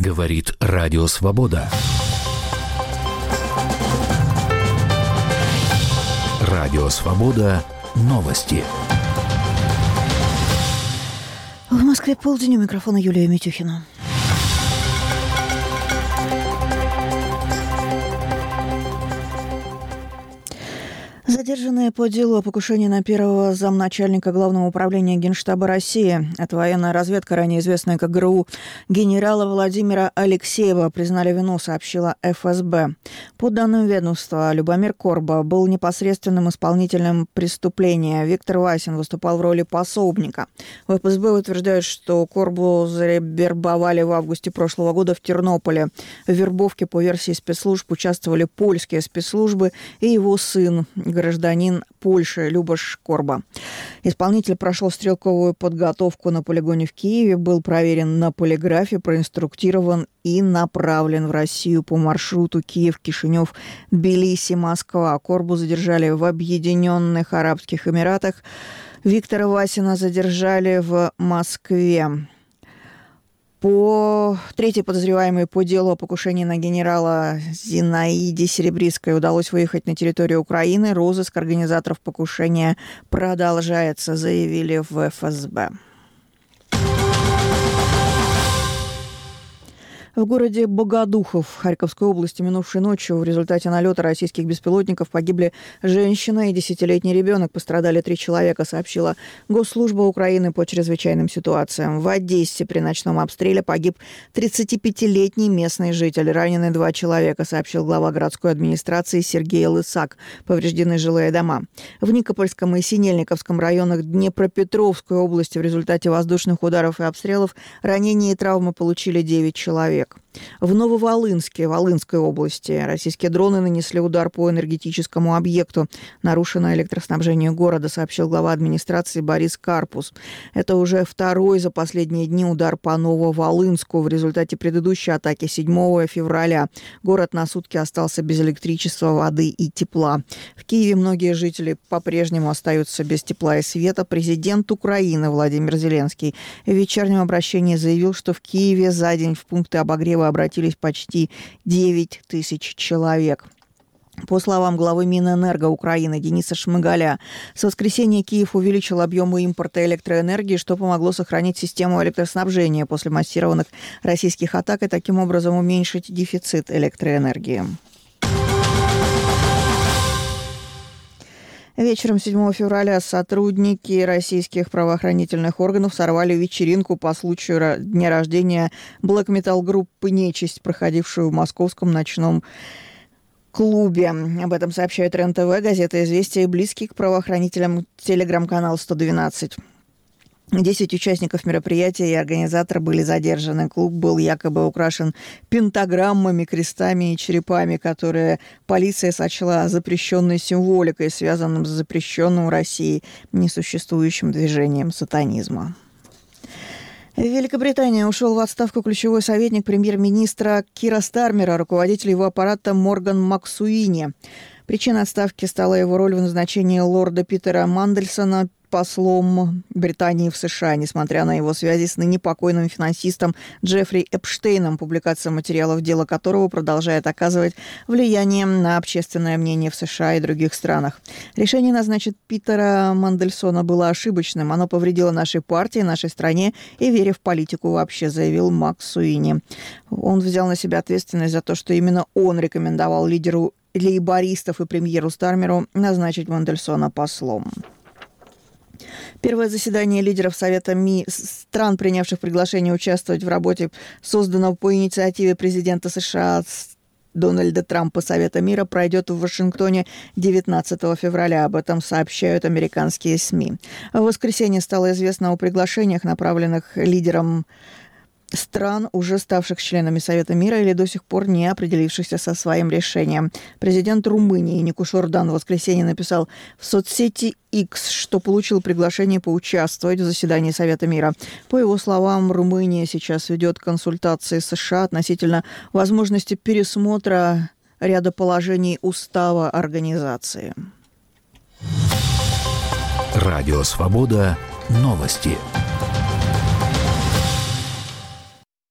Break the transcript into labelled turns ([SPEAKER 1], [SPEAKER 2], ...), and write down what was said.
[SPEAKER 1] Говорит Радио Свобода. Радио Свобода. Новости.
[SPEAKER 2] В Москве полдень, у микрофона Юлия Митюхина. Задержанные по делу о покушении на первого замначальника Главного управления Генштаба России, это военная разведка, ранее известная как ГРУ, генерала Владимира Алексеева, признали вину, сообщила ФСБ. По данным ведомства, Любомир Корба был непосредственным исполнителем преступления. Виктор Васин выступал в роли пособника. В ФСБ утверждают, что Корбу завербовали в августе прошлого года в Тернополе. В вербовке, по версии спецслужб, участвовали польские спецслужбы и его сын, гражданин Польши Любош Корба. Исполнитель прошел стрелковую подготовку на полигоне в Киеве, был проверен на полиграфе, проинструктирован и направлен в Россию по маршруту Киев-Кишинев, Тбилиси-Москва. Корбу задержали в Объединенных Арабских Эмиратах. Виктора Васина задержали в Москве. Третий подозреваемый по делу о покушении на генерала Зинаиде Серебрицкой удалось выехать на территорию Украины. Розыск организаторов покушения продолжается, заявили в ФСБ. В городе Богодухов Харьковской области минувшей ночью в результате налета российских беспилотников погибли женщина и 10-летний ребенок. Пострадали 3 человека, сообщила Госслужба Украины по чрезвычайным ситуациям. В Одессе при ночном обстреле погиб 35-летний местный житель. Ранены 2 человека, сообщил глава городской администрации Сергей Лысак. Повреждены жилые дома. В Никопольском и Синельниковском районах Днепропетровской области в результате воздушных ударов и обстрелов ранения и травмы получили 9 человек. В Нововолынске, Волынской области, российские дроны нанесли удар по энергетическому объекту. Нарушено электроснабжение города, сообщил глава администрации Борис Карпус. Это уже второй за последние дни удар по Нововолынску. В результате предыдущей атаки 7 февраля город на сутки остался без электричества, воды и тепла. В Киеве многие жители по-прежнему остаются без тепла и света. Президент Украины Владимир Зеленский в вечернем обращении заявил, что в Киеве за день в пункты обогрева обратились почти 9 тысяч человек. По словам главы Минэнерго Украины Дениса Шмыгаля, с воскресенья Киев увеличил объемы импорта электроэнергии, что помогло сохранить систему электроснабжения после массированных российских атак и таким образом уменьшить дефицит электроэнергии. Вечером 7 февраля сотрудники российских правоохранительных органов сорвали вечеринку по случаю дня рождения блэк-метал группы «Нечисть», проходившую в московском ночном клубе. Об этом сообщает РЕН-ТВ, газета «Известия» и близкий к правоохранителям телеграм-канал 112. 10 участников мероприятия и организатор были задержаны. Клуб был якобы украшен пентаграммами, крестами и черепами, которые полиция сочла запрещенной символикой, связанным с запрещенным в России несуществующим движением сатанизма. В Великобритании ушел в отставку ключевой советник премьер-министра Кира Стармера, руководитель его аппарата Морган Максуини. Причиной отставки стала его роль в назначении лорда Питера Мандельсона послом Британии в США, несмотря на его связи с ныне покойным финансистом Джеффри Эпштейном, публикация материалов дела которого продолжает оказывать влияние на общественное мнение в США и других странах. Решение назначить Питера Мандельсона было ошибочным. Оно повредило нашей партии, нашей стране и вере в политику вообще, заявил Максуини. Он взял на себя ответственность за то, что именно он рекомендовал лидеру лейбористов и премьеру Стармеру назначить Мандельсона послом. Первое заседание лидеров Совета стран, принявших приглашение участвовать в работе, созданного по инициативе президента США Дональда Трампа Совета мира, пройдет в Вашингтоне 19 февраля. Об этом сообщают американские СМИ. В воскресенье стало известно о приглашениях, направленных лидерам стран, уже ставших членами Совета мира или до сих пор не определившихся со своим решением. Президент Румынии Нику Шордан в воскресенье написал в соцсети X, что получил приглашение поучаствовать в заседании Совета мира. По его словам, Румыния сейчас ведет консультации с США относительно возможности пересмотра ряда положений устава организации.
[SPEAKER 1] Радио «Свобода». Новости.